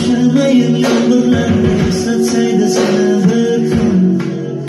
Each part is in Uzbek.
Yaşamayım yağmurlarla ıslatsaydı sana bakın,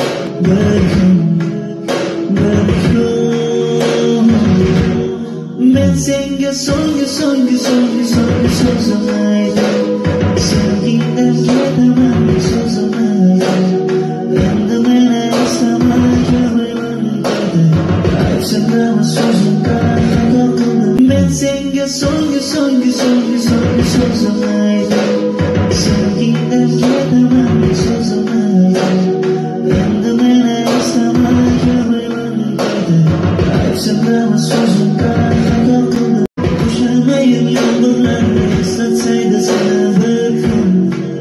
Ben senga so'nggi so'zlamaydi, sevgingdan ketaman so'zlamaydi. Endi meni istamay yig'layman dedi, aytsinami so'zim qanday qildim. Ben senga so'nggi so'zlamaydi, sevgingdan ketaman so'zlamaydi. Endi meni istamay yig'layman dedi, aytsinami so'zim qanday qildim. Yaşamayım yağmurlarla ıslatsaydı sana bakın,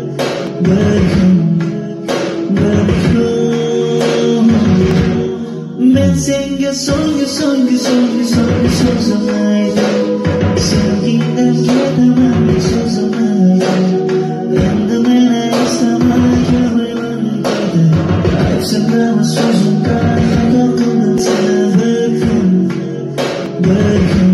Ben senga so'nggi so'zlamaydi, sevgingdan ketaman so'zlamaydi. Endi meni istamay yig'layman dedi, aytsinami so'zim qanday qildim. Sana bakın,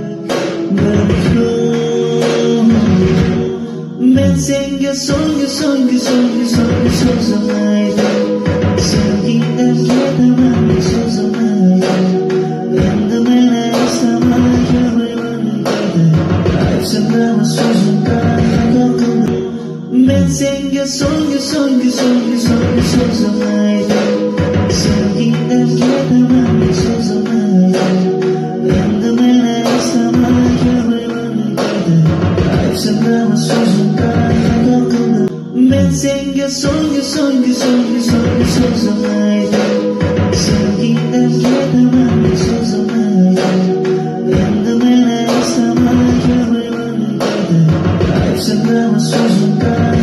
Ben senga so'nggi so'zlamaydi, sevgingdan ketaman so'zlamaydi. Endi meni istamay yig'layman dedi, aytsinami so'zim qanday qildim. Ben senga so'nggi so'zlamaydi, sevgingdan ketaman so'zlamaydi. Endi meni istamay yig'layman dedi, aytsinami so'zim qanday qildim. Ben senga so'nggi so'zlamaydi, sevgingdan ketaman so'zlamaydi. Endi meni istamay yig'layman dedi, aytsinami so'zim qanday